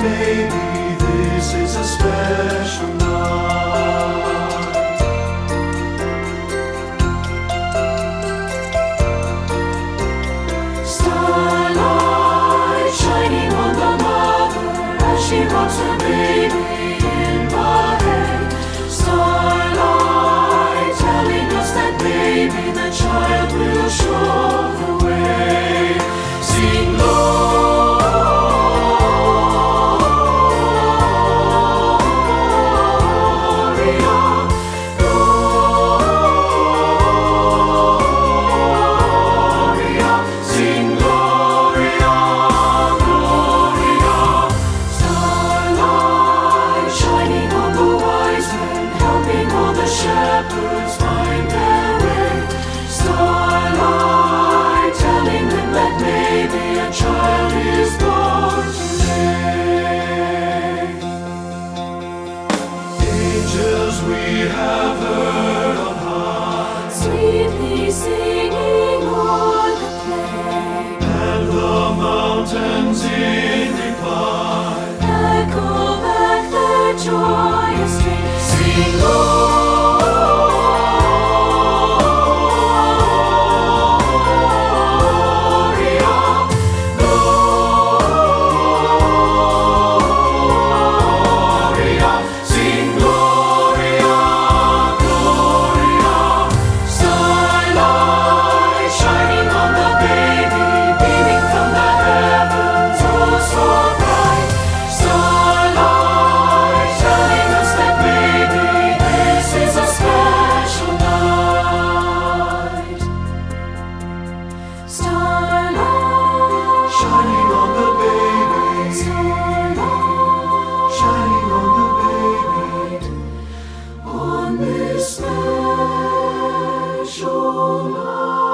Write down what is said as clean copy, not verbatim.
baby, this is a special night. Starlight shining on the mother as she rocks her baby in her head. Starlight telling us that maybe the child will show the way. Sing Gloria, Gloria. Sing Gloria, Gloria. Starlight shining on the wise men, helping all the shepherds find their way. Starlight telling them that maybe a child is born today. Angels we have heard on high, Sweetly singing o'er the plain, and the mountains in reply echo back their joyous strain. sing Gloria, Gloria. Sing Gloria, Gloria. Starlight shining on the baby, beaming from the heavens, oh so bright. Starlight telling us that maybe this is a special night. Starlight Shining on the baby, shining on the baby, on this special night.